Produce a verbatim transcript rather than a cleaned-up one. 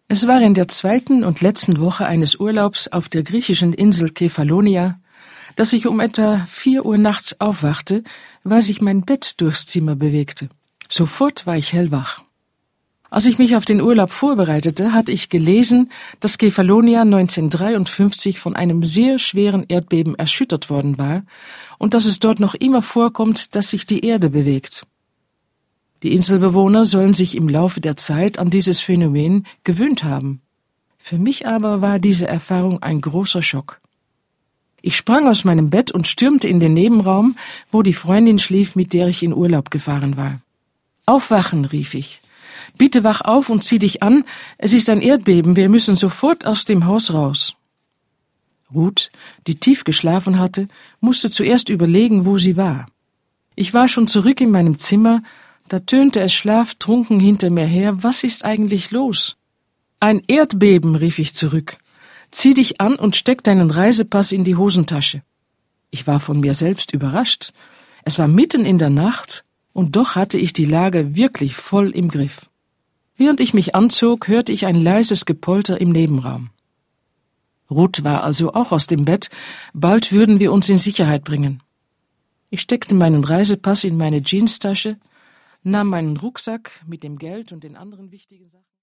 Es war in der zweiten und letzten Woche eines Urlaubs auf der griechischen Insel Kefalonia, dass ich um etwa vier Uhr nachts aufwachte, weil sich mein Bett durchs Zimmer bewegte. Sofort war ich hellwach. Als ich mich auf den Urlaub vorbereitete, hatte ich gelesen, dass Kefalonia neunzehnhundertdreiundfünfzig von einem sehr schweren Erdbeben erschüttert worden war und dass es dort noch immer vorkommt, dass sich die Erde bewegt. Die Inselbewohner sollen sich im Laufe der Zeit an dieses Phänomen gewöhnt haben. Für mich aber war diese Erfahrung ein großer Schock. Ich sprang aus meinem Bett und stürmte in den Nebenraum, wo die Freundin schlief, mit der ich in Urlaub gefahren war. »Aufwachen«, rief ich. »Bitte wach auf und zieh dich an, es ist ein Erdbeben, wir müssen sofort aus dem Haus raus.« Ruth, die tief geschlafen hatte, musste zuerst überlegen, wo sie war. Ich war schon zurück in meinem Zimmer, da tönte es schlaftrunken hinter mir her, was ist eigentlich los? »Ein Erdbeben«, rief ich zurück. »Zieh dich an und steck deinen Reisepass in die Hosentasche.« Ich war von mir selbst überrascht. Es war mitten in der Nacht, und doch hatte ich die Lage wirklich voll im Griff. Während ich mich anzog, hörte ich ein leises Gepolter im Nebenraum. Ruth war also auch aus dem Bett, bald würden wir uns in Sicherheit bringen. Ich steckte meinen Reisepass in meine Jeanstasche, nahm meinen Rucksack mit dem Geld und den anderen wichtigen Sachen.